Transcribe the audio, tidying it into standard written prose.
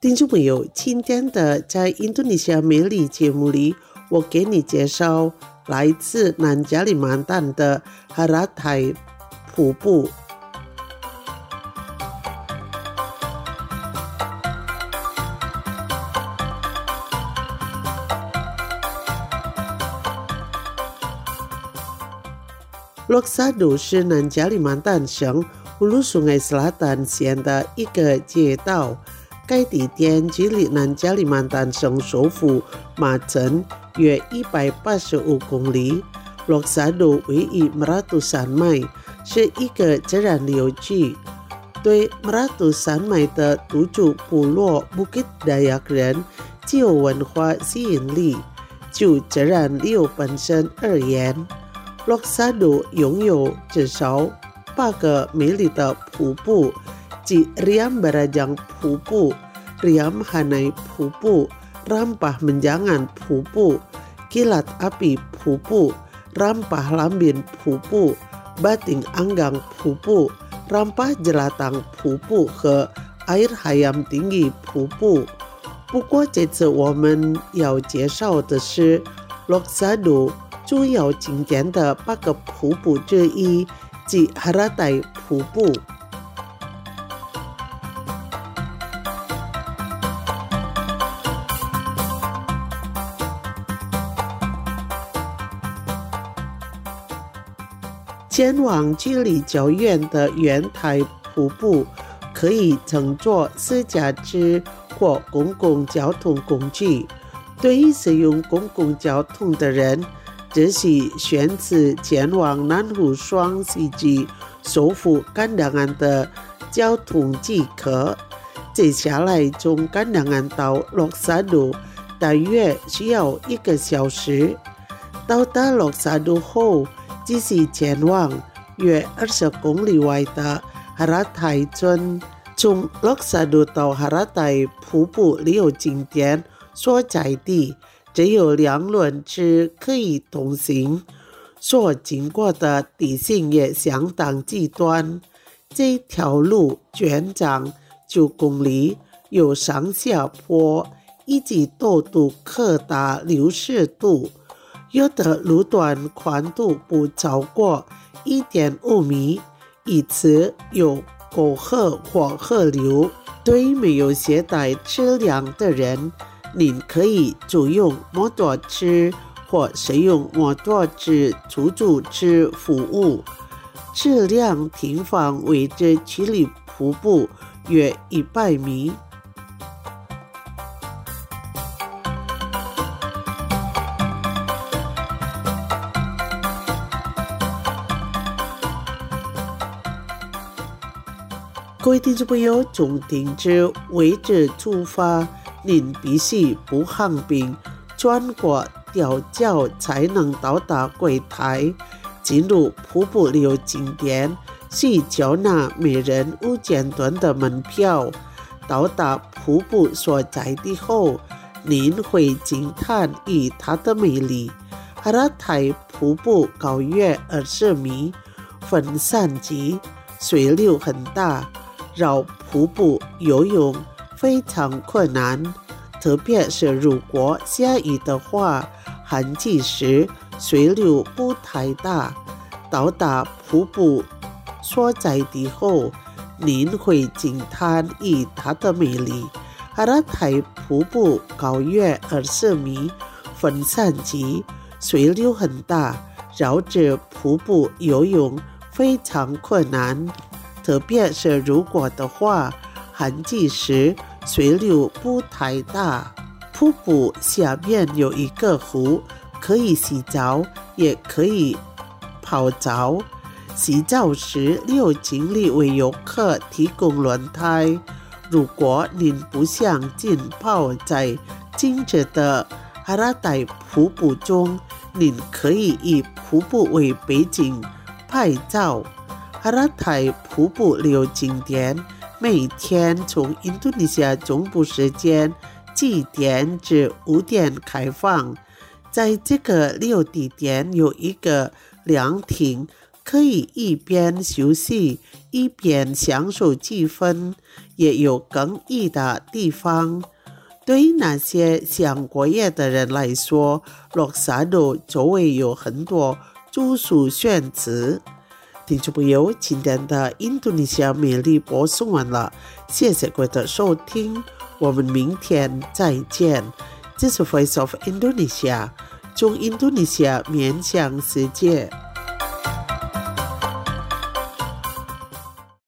听众朋友，今天的在印度尼西亚美丽节目里，我给你介绍来自南加里曼丹的哈拉泰瀑布。洛萨杜是南加里曼丹省乌鲁苏埃斯拉丹县的一个街道，该地点距离南加里曼丹省首府马镇约185公里。洛萨杜位于马拉杜山脉，是一个自然流域。对马拉杜山脉的土著部落Bukit Dayak人具有文化吸引力。就自然流本身而言，洛萨杜拥有至少8个美丽的瀑布，即 Riam Barajang 瀑布、Riam Hanai 瀑布、Rampah Menjangan 瀑布、Kilat Api 瀑布、Rampah Lambin 瀑布、Bating Anggang 瀑布、Rampah Jelatang 瀑布和 Air Hayam Tinggi 瀑布。不过这次我们要介绍的是洛萨杜主要景点的8个瀑布之一，即哈拉泰瀑布。前往距离较远的远台瀑布，可以乘坐私家车或公共交通工具。对于使用公共交通的人，只需选择前往南湖双溪及首府甘良岸的交通即可。接下来从甘良岸到洛萨杜大约需要1个小时。到达洛萨杜后，继续前往约20公里外的哈拉泰村。从洛萨杜到哈拉泰瀑布旅游景点所在地只有2轮车可以通行，所经过的地形也相当极端。这条路全长9公里，有上下坡，以及陡度可达60度，有的路段宽度不超过 1.5 米，因此有沟壑或河流。对于没有携带车辆的人，您可以租用摩托车或使用摩托车出租车服务。车辆停放位置距离瀑布约100米。各位听众朋友，从停车位置出发，您必须步航并转过吊桥才能到达柜台。进入瀑布旅游景点需缴纳每人5000盾的门票。到达瀑布所在地后，您会惊叹于它的美丽。哈拉泰瀑布高约20米，分散级，水流很大，绕瀑布游泳非常困难，特别是如果下雨的话，旱季时水流不太大。到达瀑布所在地后，您会惊叹于它的美丽。哈拉泰瀑布高约20米，分散级，水流很大，绕着瀑布游泳非常困难，特别是如果的话，旱季时水流不太大。瀑布下面有一个湖，可以洗澡，也可以泡澡。洗澡时流经里为游客提供轮胎。如果您不想浸泡在静止的哈拉泰瀑布中，您可以以瀑布为背景拍照。哈拉泰瀑布旅游景点每天从印度尼西亚中部时间7点至5点开放。在这个旅游地点有一个凉亭可以一边休息一边享受气氛，也有更异的地方。对于那些想过夜的人来说，洛萨诺周围有很多住宿选择。听众朋友，今天的印度尼西亚美丽播送完了，谢谢各位的收听，我们明天再见。这是 Voice of Indonesia， 从印度尼西亚面向世界。